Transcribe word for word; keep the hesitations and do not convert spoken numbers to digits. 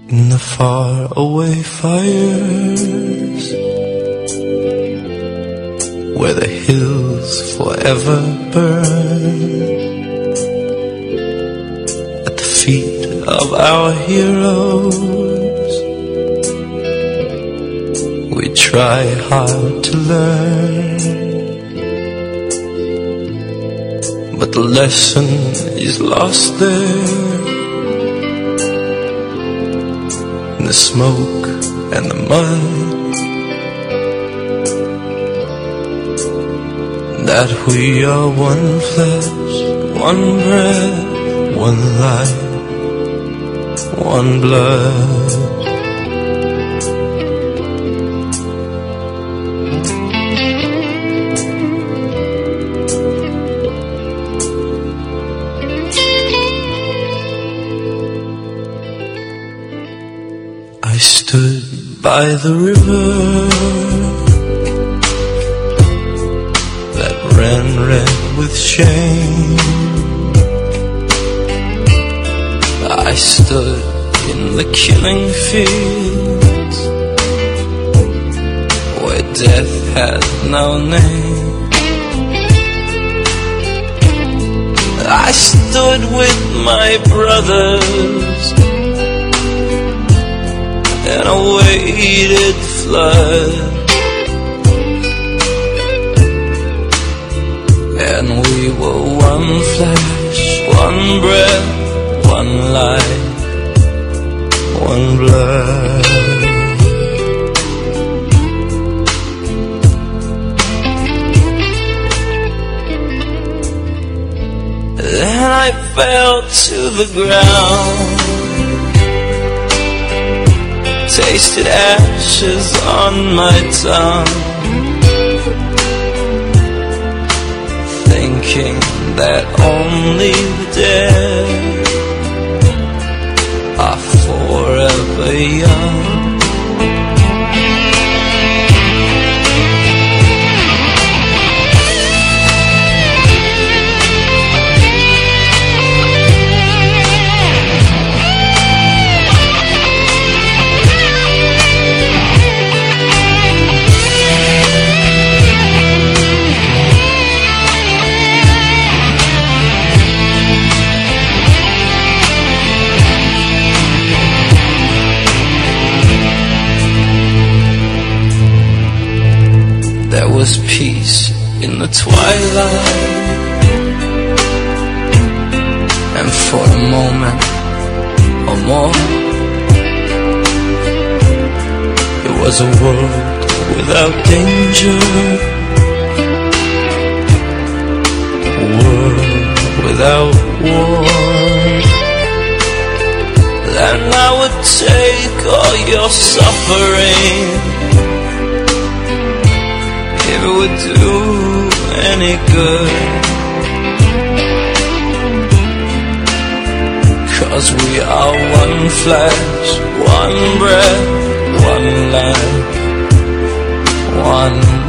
in the far away fires, where the hills forever burn, at the feet of our heroes, we try hard to learn, but the lesson is lost there, in the smoke and the mud, that we are one flesh, one breath, one life, one blood. I stood by the river that ran red with shame. I stood in the killing fields where death had no name. I stood with my brothers and awaited flood, and we were one flesh, one breath, one life, one blood. Then I fell to the ground, tasted ashes on my tongue, thinking that only the dead are forever young. There was peace in the twilight, and for a moment or more, it was a world without danger, a world without war. Then I would take all your suffering, if it would do any good, 'cause we are one flesh, one breath, one life, one